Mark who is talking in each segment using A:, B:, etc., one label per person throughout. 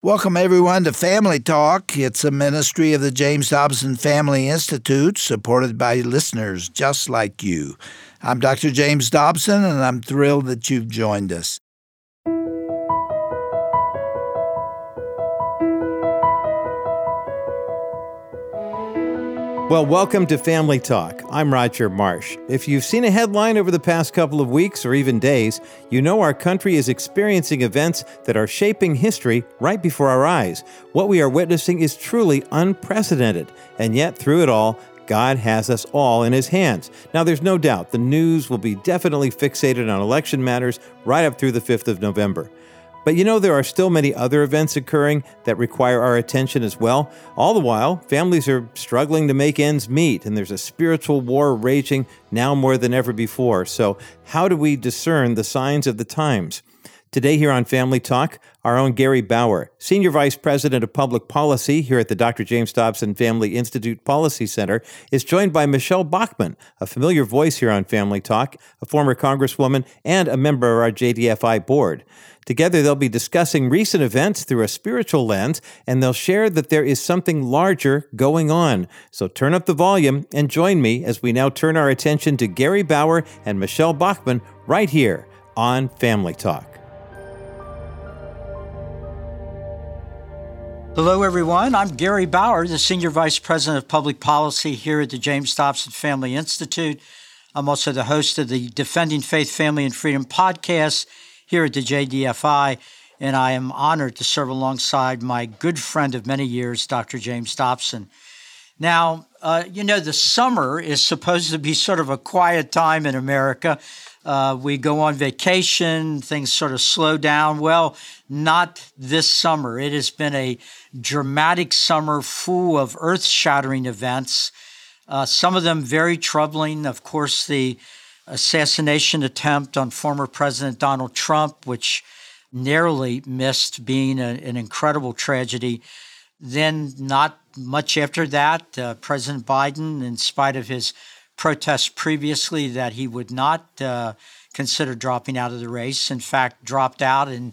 A: Welcome, everyone, to Family Talk. It's a ministry of the James Dobson Family Institute, supported by listeners just like you. I'm Dr. James Dobson, and I'm thrilled that you've joined us.
B: Well, welcome to Family Talk. I'm Roger Marsh. If you've seen a headline over the past couple of weeks or even days, you know our country is experiencing events that are shaping history right before our eyes. What we are witnessing is truly unprecedented, and yet through it all, God has us all in His hands. Now, there's no doubt the news will be definitely fixated on election matters right up through the 5th of November. But you know, there are still many other events occurring that require our attention as well. All the while, families are struggling to make ends meet, and there's a spiritual war raging now more than ever before. So how do we discern the signs of the times? Today here on Family Talk, our own Gary Bauer, Senior Vice President of Public Policy here at the Dr. James Dobson Family Institute Policy Center, is joined by Michelle Bachmann, a familiar voice here on Family Talk, a former Congresswoman and a member of our JDFI board. Together, they'll be discussing recent events through a spiritual lens, and they'll share that there is something larger going on. So turn up the volume and join me as we now turn our attention to Gary Bauer and Michelle Bachmann right here on Family Talk.
C: Hello, everyone. I'm Gary Bauer, the Senior Vice President of Public Policy here at the James Dobson Family Institute. I'm also the host of the Defending Faith, Family, and Freedom podcast here at the JDFI, and I am honored to serve alongside my good friend of many years, Dr. James Dobson. Now, the summer is supposed to be sort of a quiet time in America. We go on vacation, things sort of slow down. Well, not this summer. It has been a dramatic summer full of earth-shattering events, some of them very troubling. Of course, the assassination attempt on former President Donald Trump, which narrowly missed being an incredible tragedy. Then not much after that, President Biden, in spite of his protests previously that he would not consider dropping out of the race, in fact, dropped out and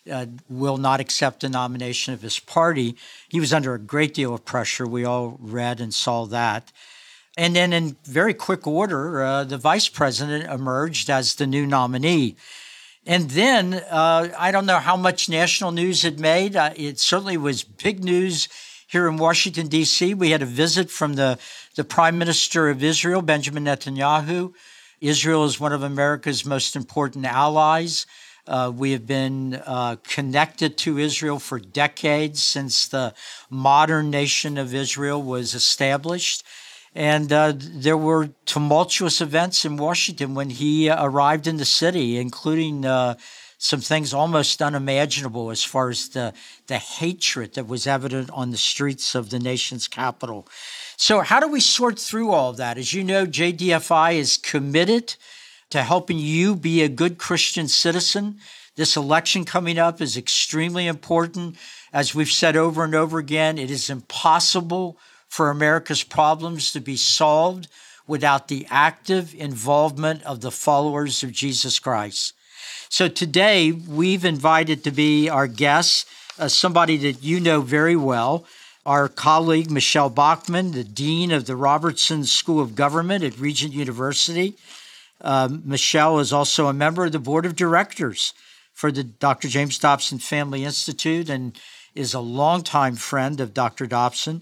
C: will not accept the nomination of his party. He was under a great deal of pressure. We all read and saw that. And then in very quick order, the vice president emerged as the new nominee. And then I don't know how much national news it made. It certainly was big news here in Washington, D.C. We had a visit from the Prime Minister of Israel, Benjamin Netanyahu. Israel is one of America's most important allies. We have been connected to Israel for decades, since the modern nation of Israel was established. And there were tumultuous events in Washington when he arrived in the city, including some things almost unimaginable as far as the hatred that was evident on the streets of the nation's capital. So how do we sort through all of that? As you know, JDFI is committed to helping you be a good Christian citizen. This election coming up is extremely important. As we've said over and over again, it is impossible for America's problems to be solved without the active involvement of the followers of Jesus Christ. So today, we've invited to be our guest, somebody that you know very well, our colleague, Michelle Bachmann, the Dean of the Robertson School of Government at Regent University. Michelle is also a member of the Board of Directors for the Dr. James Dobson Family Institute and is a longtime friend of Dr. Dobson.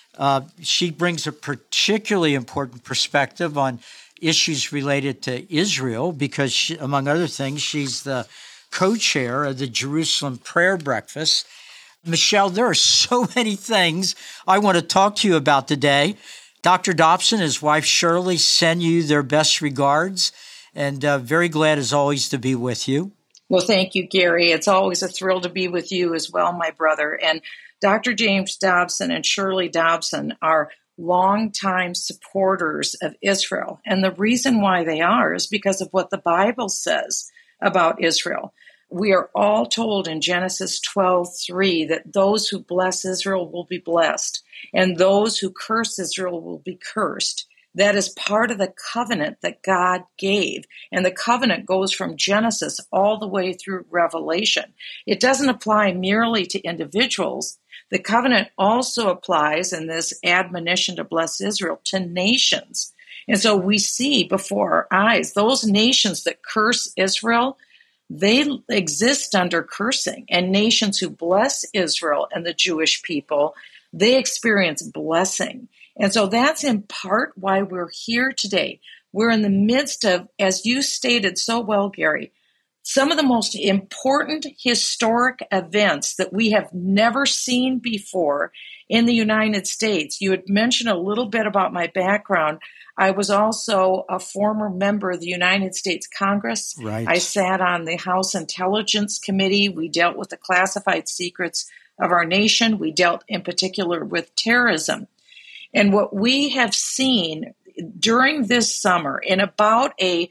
C: She brings a particularly important perspective on issues related to Israel because, she, among other things, she's the co-chair of the Jerusalem Prayer Breakfast. Michelle, there are so many things I want to talk to you about today. Dr. Dobson and his wife Shirley send you their best regards, and very glad as always to be with you.
D: Well, thank you, Gary. It's always a thrill to be with you as well, my brother. And Dr. James Dobson and Shirley Dobson are longtime supporters of Israel. And the reason why they are is because of what the Bible says about Israel. We are all told in Genesis 12:3 that those who bless Israel will be blessed, and those who curse Israel will be cursed. That is part of the covenant that God gave. And the covenant goes from Genesis all the way through Revelation. It doesn't apply merely to individuals. The covenant also applies in this admonition to bless Israel to nations. And so we see before our eyes those nations that curse Israel, they exist under cursing. And nations who bless Israel and the Jewish people, they experience blessing. And so that's in part why we're here today. We're in the midst of, as you stated so well, Gary, some of the most important historic events that we have never seen before in the United States. You had mentioned a little bit about my background. I was also a former member of the United States Congress.
C: Right.
D: I sat on the House Intelligence Committee. We dealt with the classified secrets of our nation. We dealt in particular with terrorism. And what we have seen during this summer, in about a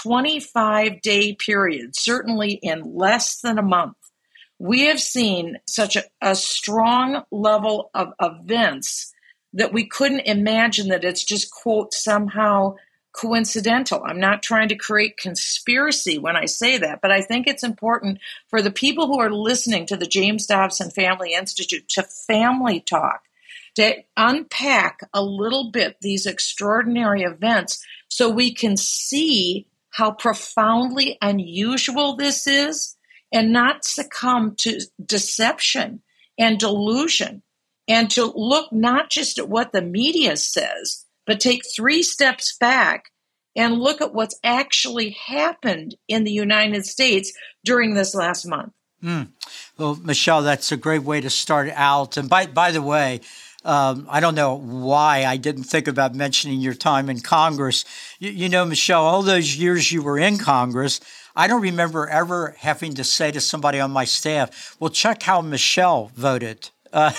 D: 25-day period, certainly in less than a month, we have seen such a strong level of events that we couldn't imagine that it's just, quote, somehow coincidental. I'm not trying to create conspiracy when I say that, but I think it's important for the people who are listening to the James Dobson Family Institute to family talk, to unpack a little bit these extraordinary events so we can see how profoundly unusual this is and not succumb to deception and delusion, and to look not just at what the media says, but take 3 steps back and look at what's actually happened in the United States during this last month.
C: Well, Michelle, that's a great way to start out. And by the way, I don't know why I didn't think about mentioning your time in Congress. You know, Michelle, all those years you were in Congress, I don't remember ever having to say to somebody on my staff, well, check how Michelle voted.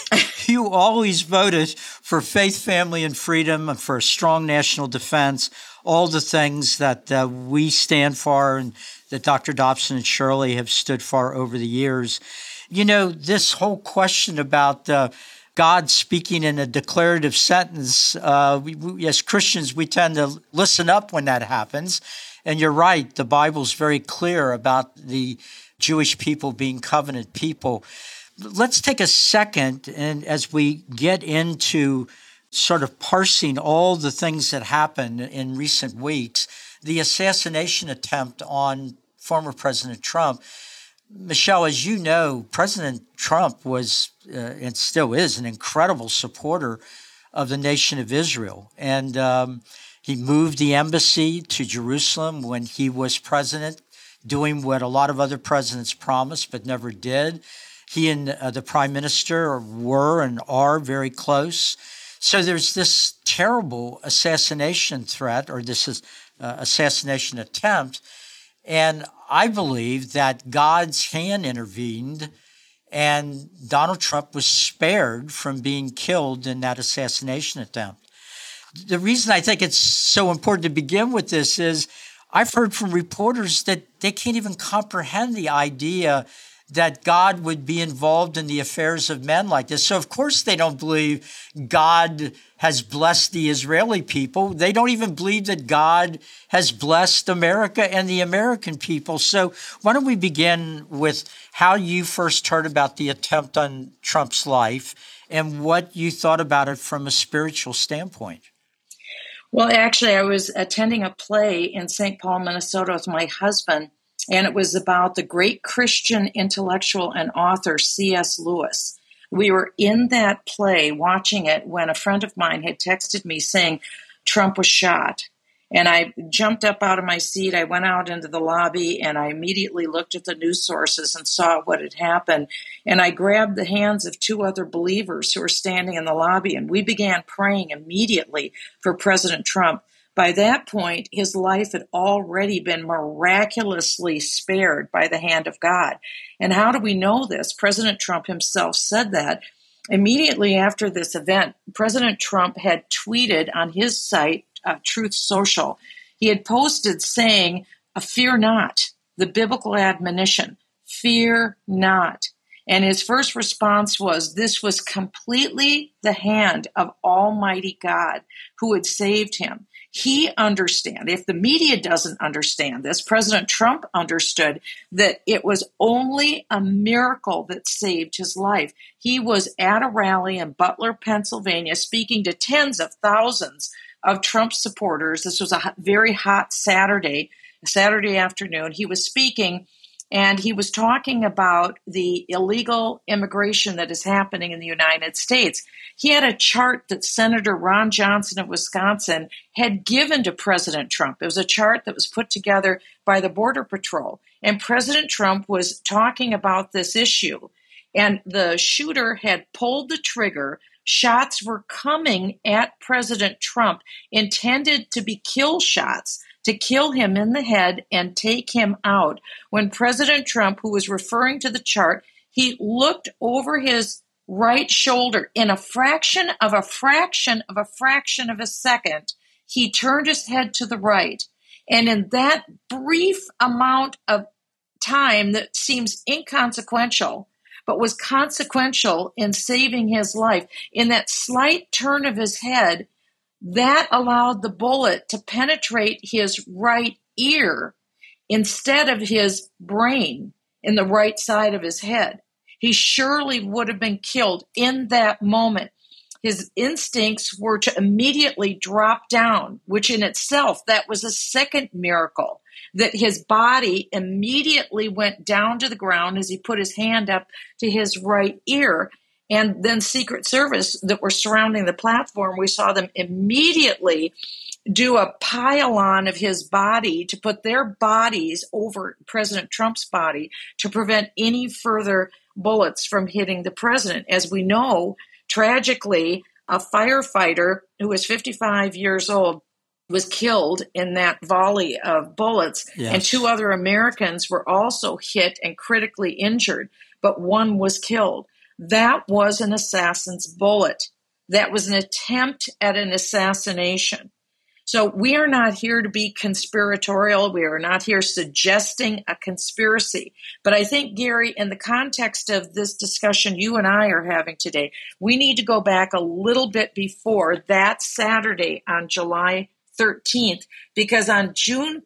C: You always voted for faith, family, and freedom, and for a strong national defense, all the things that we stand for and that Dr. Dobson and Shirley have stood for over the years. You know, this whole question about God speaking in a declarative sentence, we, as Christians, we tend to listen up when that happens. And you're right, the Bible's very clear about the Jewish people being covenant people. Let's take a second, and as we get into sort of parsing all the things that happened in recent weeks, the assassination attempt on former President Trump. Michelle, as you know, President Trump was and still is an incredible supporter of the nation of Israel. And he moved the embassy to Jerusalem when he was president, doing what a lot of other presidents promised but never did. He and the prime minister were and are very close. So there's this terrible assassination threat, or this is assassination attempt. And I believe that God's hand intervened and Donald Trump was spared from being killed in that assassination attempt. The reason I think it's so important to begin with this is I've heard from reporters that they can't even comprehend the idea that God would be involved in the affairs of men like this. So, of course, they don't believe God has blessed the Israeli people. They don't even believe that God has blessed America and the American people. So why don't we begin with how you first heard about the attempt on Trump's life and what you thought about it from a spiritual standpoint?
D: Well, actually, I was attending a play in St. Paul, Minnesota with my husband, and it was about the great Christian intellectual and author C.S. Lewis. We were in that play watching it when a friend of mine had texted me saying Trump was shot. And I jumped up out of my seat. I went out into the lobby and I immediately looked at the news sources and saw what had happened. And I grabbed the hands of 2 other believers who were standing in the lobby, and we began praying immediately for President Trump. By that point, his life had already been miraculously spared by the hand of God. And how do we know this? President Trump himself said that. Immediately after this event, President Trump had tweeted on his site, Truth Social. He had posted saying, fear not, the biblical admonition, fear not. And his first response was, this was completely the hand of Almighty God who had saved him. He understands. If the media doesn't understand this, President Trump understood that it was only a miracle that saved his life. He was at a rally in Butler, Pennsylvania, speaking to tens of thousands of Trump supporters. This was a very hot Saturday afternoon. He was speaking, and he was talking about the illegal immigration that is happening in the United States. He had a chart that Senator Ron Johnson of Wisconsin had given to President Trump. It was a chart that was put together by the Border Patrol. And President Trump was talking about this issue. And the shooter had pulled the trigger. Shots were coming at President Trump, intended to be kill shots, to kill him in the head and take him out. When President Trump, who was referring to the chart, he looked over his right shoulder in a fraction of a second, he turned his head to the right. And in that brief amount of time that seems inconsequential, but was consequential in saving his life, in that slight turn of his head, that allowed the bullet to penetrate his right ear instead of his brain in the right side of his head. He surely would have been killed in that moment. His instincts were to immediately drop down, which in itself, that was a second miracle, that his body immediately went down to the ground as he put his hand up to his right ear. And then Secret Service that were surrounding the platform, we saw them immediately do a pile-on of his body to put their bodies over President Trump's body to prevent any further bullets from hitting the president. As we know, tragically, a firefighter who was 55 years old was killed in that volley of bullets, yes. And 2 other Americans were also hit and critically injured, but one was killed. That was an assassin's bullet. That was an attempt at an assassination. So we are not here to be conspiratorial. We are not here suggesting a conspiracy. But I think, Gary, in the context of this discussion you and I are having today, we need to go back a little bit before that Saturday on July 13th, because on June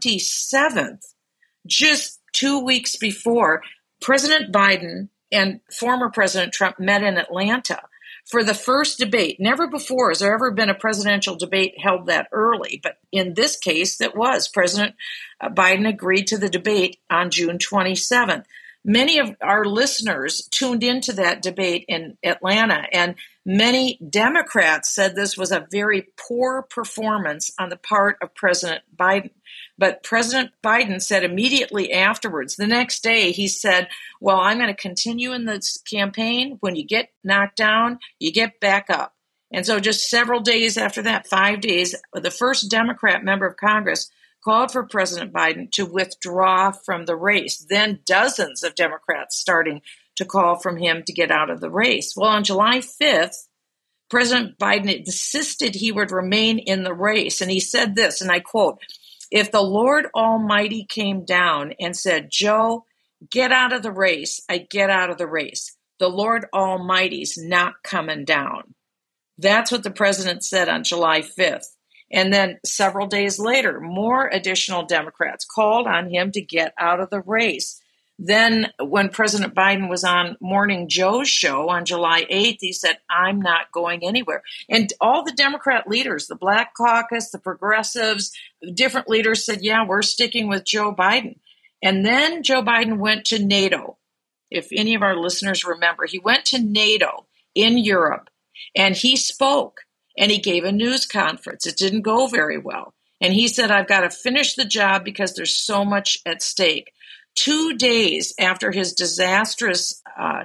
D: 27th, just 2 weeks before, President Biden and former President Trump met in Atlanta for the first debate. Never before has there ever been a presidential debate held that early, but in this case, it was. President Biden agreed to the debate on June 27th. Many of our listeners tuned into that debate in Atlanta, and many Democrats said this was a very poor performance on the part of President Biden. But President Biden said immediately afterwards, the next day, he said, well, I'm going to continue in this campaign. When you get knocked down, you get back up. And so just several days after that, 5 days, the first Democrat member of Congress called for President Biden to withdraw from the race. Then dozens of Democrats starting to call from him to get out of the race. Well, on July 5th, President Biden insisted he would remain in the race. And he said this, and I quote, if the Lord Almighty came down and said, Joe, get out of the race, I get out of the race. The Lord Almighty's not coming down. That's what the president said on July 5th. And then several days later, more additional Democrats called on him to get out of the race. Then when President Biden was on Morning Joe's show on July 8th, he said, I'm not going anywhere. And all the Democrat leaders, the Black Caucus, the progressives, different leaders said, yeah, we're sticking with Joe Biden. And then Joe Biden went to NATO. If any of our listeners remember, he went to NATO in Europe and he spoke and he gave a news conference. It didn't go very well. And he said, I've got to finish the job because there's so much at stake. 2 days after his disastrous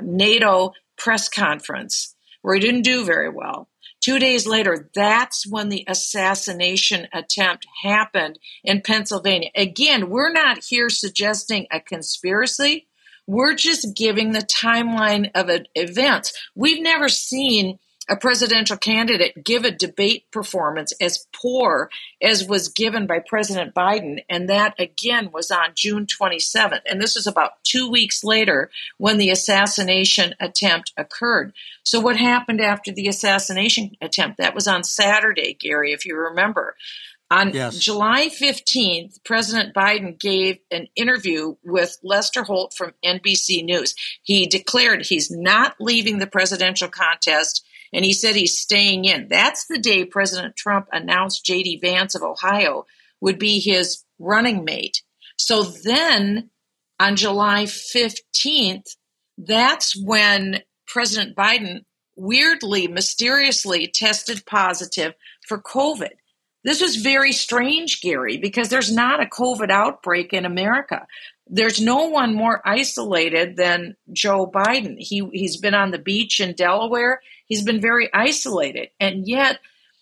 D: NATO press conference, where he didn't do very well, 2 days later, that's when the assassination attempt happened in Pennsylvania. Again, we're not here suggesting a conspiracy. We're just giving the timeline of events. We've never seen a presidential candidate give a debate performance as poor as was given by President Biden. And that, again, was on June 27th. And this is about 2 weeks later when the assassination attempt occurred. So what happened after the assassination attempt? That was on Saturday, Gary, if you remember. On July 15th, President Biden gave an interview with Lester Holt from NBC News. He declared he's not leaving the presidential contest, and he said he's staying in. That's the day President Trump announced J.D. Vance of Ohio would be his running mate. So then on July 15th, that's when President Biden weirdly, mysteriously tested positive for COVID. This was very strange, Gary, because there's not a COVID outbreak in America. There's no one more isolated than Joe Biden. He's been on the beach in Delaware. He's been very isolated. And yet,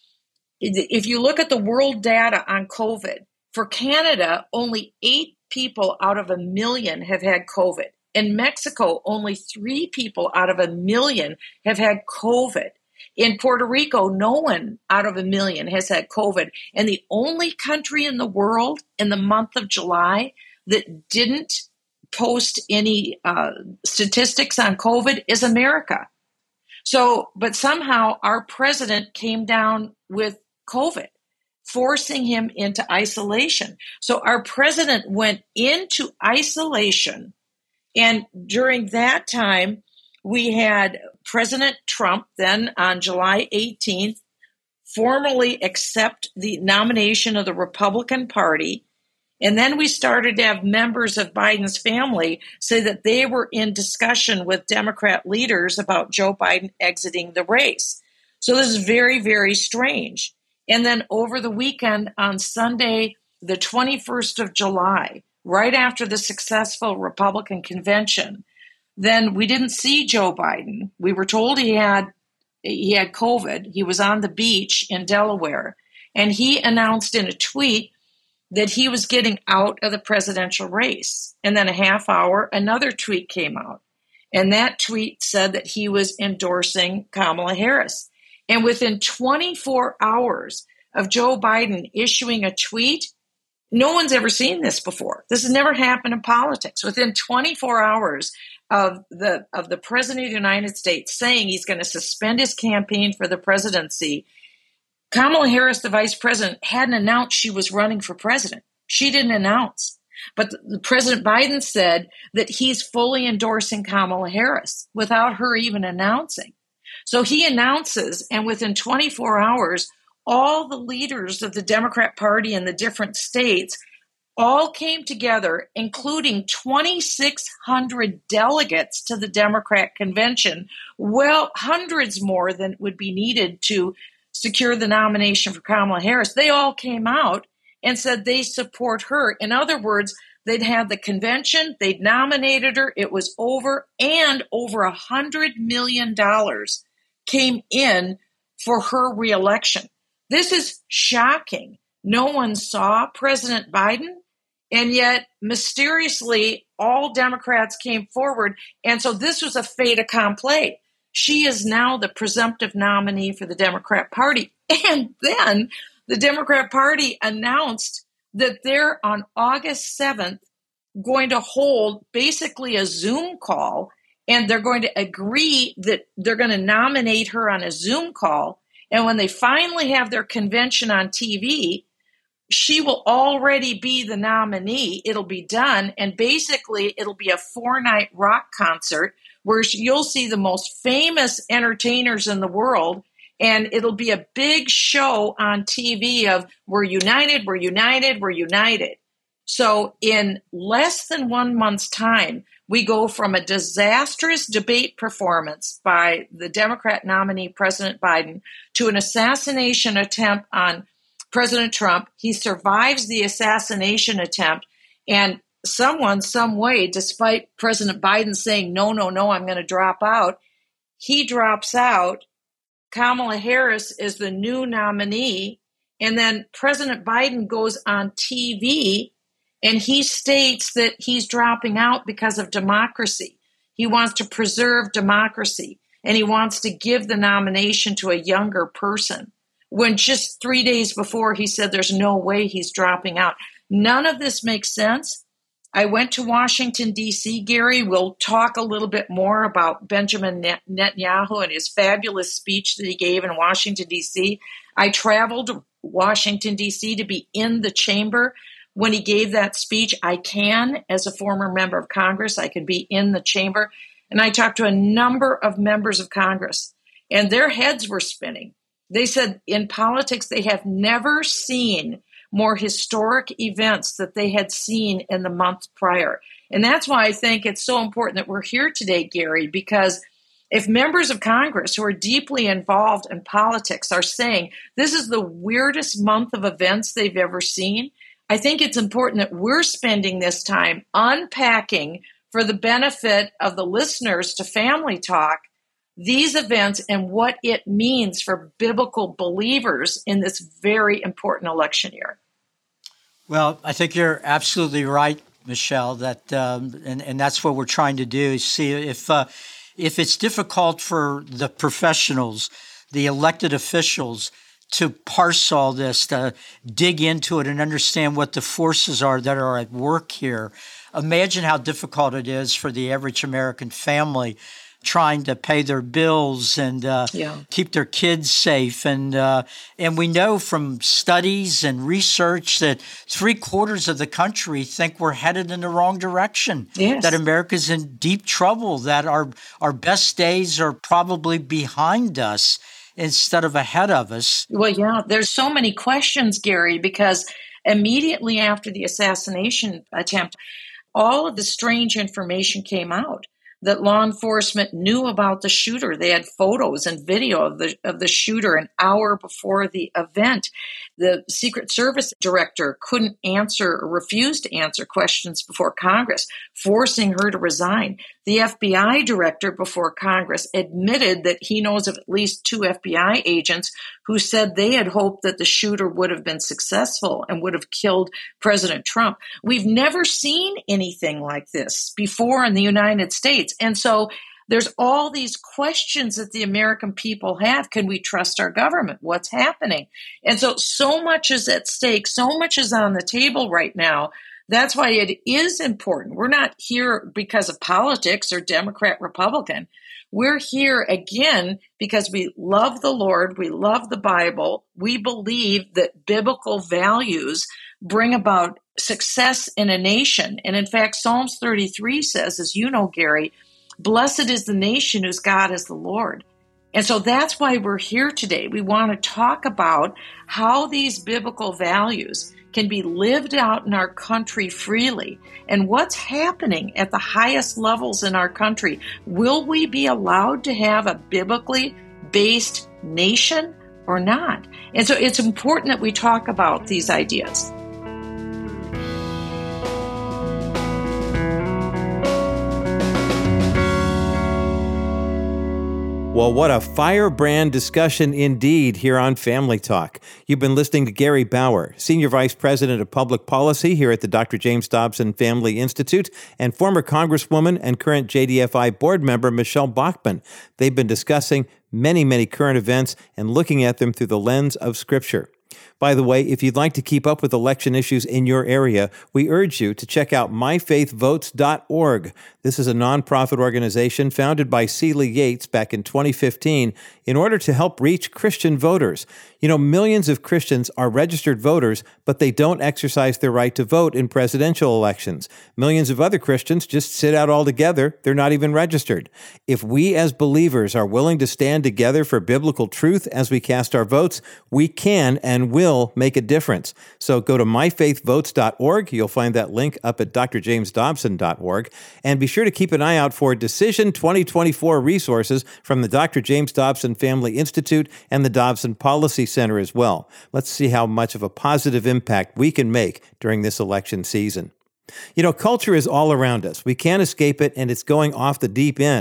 D: if you look at the world data on COVID, for Canada, only 8 people out of 1 million have had COVID. In Mexico, only 3 people out of 1 million have had COVID. In Puerto Rico, no one out of 1 million has had COVID. And the only country in the world in the month of July that didn't post any statistics on COVID is America. So, but somehow our president came down with COVID, forcing him into isolation. So our president went into isolation. And during that time, we had President Trump then on July 18th formally accept the nomination of the Republican Party. And then we started to have members of Biden's family say that they were in discussion with Democrat leaders about Joe Biden exiting the race. So this is very, very strange. And then over the weekend on Sunday, the 21st of July, right after the successful Republican convention, then we didn't see Joe Biden. We were told he had COVID. He was on the beach in Delaware. And he announced in a tweet that he was getting out of the presidential race. And then a half hour, another tweet came out. And that tweet said that he was endorsing Kamala Harris. And within 24 hours of Joe Biden issuing a tweet, no one's ever seen this before. This has never happened in politics. Within 24 hours of the president of the United States saying he's going to suspend his campaign for the presidency, Kamala Harris, the vice president, hadn't announced she was running for president. She didn't announce. But President Biden said that he's fully endorsing Kamala Harris without her even announcing. So he announces, and within 24 hours, all the leaders of the Democrat Party in the different states all came together, including 2,600 delegates to the Democrat convention. Well, hundreds more than would be needed to secure the nomination for Kamala Harris. They all came out and said they support her. In other words, they'd had the convention, they'd nominated her, it was over, and over $100 million came in for her reelection. This is shocking. No one saw President Biden, and yet mysteriously all Democrats came forward. And so this was a fait accompli. She is now the presumptive nominee for the Democrat Party. And then the Democrat Party announced that they're on August 7th going to hold basically a Zoom call, and they're going to agree that they're going to nominate her on a Zoom call. And when they finally have their convention on TV, she will already be the nominee. It'll be done. And basically, it'll be a 4-night rock concert where you'll see the most famous entertainers in the world. And it'll be a big show on TV of we're united, we're united, we're united. So in less than 1 month's time, we go from a disastrous debate performance by the Democrat nominee, President Biden, to an assassination attempt on President Trump. He survives the assassination attempt, and someone, some way, despite President Biden saying, no, I'm going to drop out, he drops out. Kamala Harris is the new nominee, and then President Biden goes on TV and he states that he's dropping out because of democracy. He wants to preserve democracy. and he wants to give the nomination to a younger person, when just 3 days before he said there's no way he's dropping out. None of this makes sense. I went to Washington, D.C., Gary. We'll talk a little bit more about Benjamin Netanyahu and his fabulous speech that he gave in Washington, D.C. I traveled to Washington, D.C. to be in the chamber when he gave that speech. I can, as a former member of Congress, I can be in the chamber. And I talked to a number of members of Congress, and their heads were spinning. They said in politics, they have never seen more historic events that they had seen in the month prior. And that's why I think it's so important that we're here today, Gary, because if members of Congress who are deeply involved in politics are saying this is the weirdest month of events they've ever seen, I think it's important that we're spending this time unpacking for the benefit of the listeners to Family Talk these events and what it means for biblical believers in this very important election year.
C: Well, I think you're absolutely right, Michelle, that and that's what we're trying to do, is see if it's difficult for the professionals, the elected officials, to parse all this, to dig into it and understand what the forces are that are at work here. Imagine how difficult it is for the average American family trying to pay their bills and keep their kids safe. And we know from studies and research that 3/4 of the country think we're headed in the wrong direction, that America's in deep trouble, that our best days are probably behind us instead of ahead of us.
D: Well, yeah, there's so many questions, Gary, because immediately after the assassination attempt, all of the strange information came out that law enforcement knew about the shooter. They had photos and video of the shooter an hour before the event. The Secret Service director couldn't answer or refused to answer questions before Congress, forcing her to resign. The FBI director before Congress admitted that he knows of at least 2 FBI agents who said they had hoped that the shooter would have been successful and would have killed President Trump. We've never seen anything like this before in the United States. And so there's all these questions that the American people have. Can we trust our government? What's happening? And so much is at stake. So much is on the table right now. That's why it is important. We're not here because of politics or Democrat, Republican. We're here again because we love the Lord. We love the Bible. We believe that biblical values bring about success in a nation. And in fact, Psalms 33 says, as you know, Gary, blessed is the nation whose God is the Lord. And so that's why we're here today. We want to talk about how these biblical values can be lived out in our country freely and what's happening at the highest levels in our country. Will we be allowed to have a biblically based nation or not? And so it's important that we talk about these ideas.
B: Well, what a firebrand discussion indeed here on Family Talk. You've been listening to Gary Bauer, Senior Vice President of Public Policy here at the Dr. James Dobson Family Institute, and former Congresswoman and current JDFI board member Michelle Bachmann. They've been discussing many current events and looking at them through the lens of Scripture. By the way, if you'd like to keep up with election issues in your area, we urge you to check out myfaithvotes.org. This is a nonprofit organization founded by Celia Yates back in 2015 in order to help reach Christian voters. You know, millions of Christians are registered voters, but they don't exercise their right to vote in presidential elections. Millions of other Christians just sit out altogether. They're not even registered. If we as believers are willing to stand together for biblical truth as we cast our votes, we can and will make a difference. So go to myfaithvotes.org. You'll find that link up at drjamesdobson.org. And be sure to keep an eye out for Decision 2024 resources from the Dr. James Dobson Family Institute and the Dobson Policy Center as well. Let's see how much of a positive impact we can make during this election season. You know, culture is all around us. We can't escape it, and it's going off the deep end.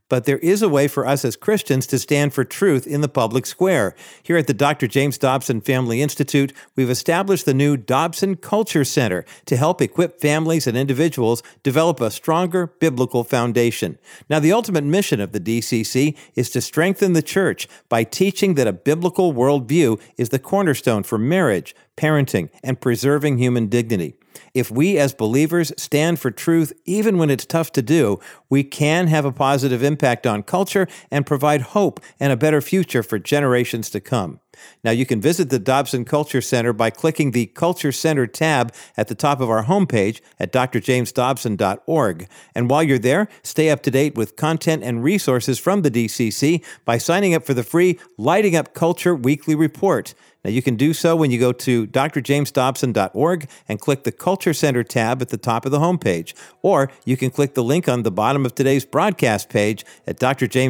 B: but there is a way for us as Christians to stand for truth in the public square. Here at the Dr. James Dobson Family Institute, we've established the new Dobson Culture Center to help equip families and individuals develop a stronger biblical foundation. Now, the ultimate mission of the DCC is to strengthen the church by teaching that a biblical worldview is the cornerstone for marriage, parenting, and preserving human dignity. If we as believers stand for truth, even when it's tough to do, we can have a positive impact on culture and provide hope and a better future for generations to come. Now, you can visit the Dobson Culture Center by clicking the Culture Center tab at the top of our homepage at drjamesdobson.org. And while you're there, stay up to date with content and resources from the DCC by signing up for the free Lighting Up Culture Weekly Report. Now, you can do so when you go to drjamesdobson.org and click the Culture Center tab at the top of the homepage. Or you can click the link on the bottom of today's broadcast page at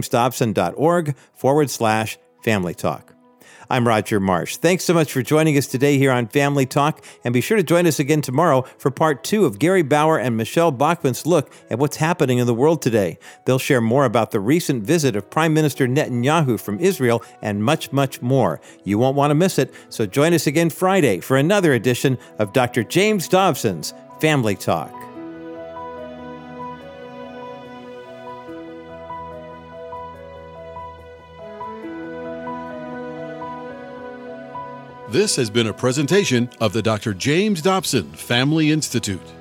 B: drjamesdobson.org/Family Talk. I'm Roger Marsh. Thanks so much for joining us today here on Family Talk, and be sure to join us again tomorrow for part 2 of Gary Bauer and Michelle Bachman's look at what's happening in the world today. They'll share more about the recent visit of Prime Minister Netanyahu from Israel and much, much more. You won't want to miss it, so join us again Friday for another edition of Dr. James Dobson's Family Talk.
E: This has been a presentation of the Dr. James Dobson Family Institute.